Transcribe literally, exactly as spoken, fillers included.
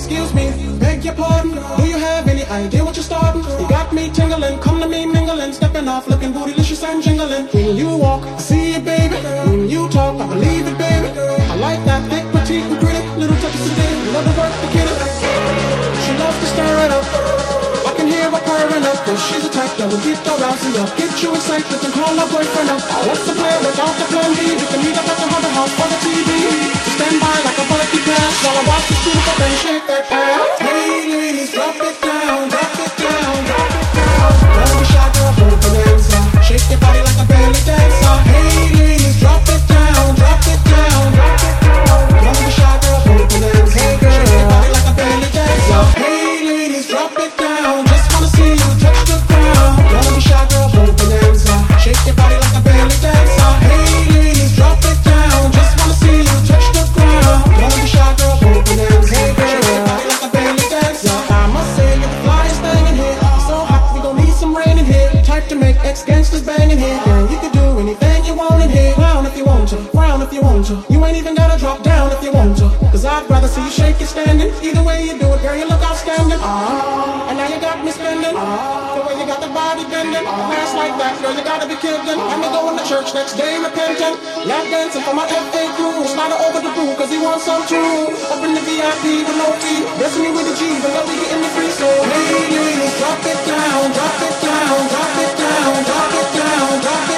Excuse me, beg your pardon. Do you have any idea what you're starting? You got me tingling, come to me mingling, stepping off, looking bootylicious and jingling. When you walk, I see it, baby. When you talk, I believe it, baby. I like that thick, petite, and pretty, little touches of dick, love to work the kitty. She loves to stir it up. I can hear her purring up, cause she's a type that will get aroused and up, get you excited and call her boyfriend up. What's the plan without the plan B? You can meet up at the Hunter House for the T V. So stand by like a bucky pass while I watch this beautiful thing shake that ass. Hey ladies, drop it down, drop it down, drop it down. Don't be shy, girl, go bonanza. Shake your body like a belly dancer. Hey ladies, drop it down, drop it down, drop it down. Don't be shy, girl, go bonanza. Hey girl, shake your body like a belly dancer. Hey ladies, drop it down. Just wanna see you touch the ground. Don't be shy, girl, go bonanza. Shake your body like a belly dancer. Hey ladies, drop it down. Just wanna see you touch the ground. Don't be shy, girl, go bonanza. Hey girl, shake your body like a belly dancer. I must say you're the flyest thing in here. So hot, we gon' need some rain in here. Type to make ex-gangsters bang in here. Girl, you can do anything you want in here. Clown if you want to, frown if you want to. You ain't even gotta drop down if you want to. Cause I'd rather see you shake it standing. Either way you do it, girl, you look outstanding. Ah, and now you got me spending. Ah, the way you got the body bending. Ass like that, girl, you gotta be kidding. I'm gonna go in the church next day repentant. Lap dancing for my F A crew. Slide over the boo, cause he wants some too. Up in the V I P with no fee. Blessing me with the G, but they'll be getting the free. So hey ladies, drop it down, drop it down, drop it down, drop it down, drop it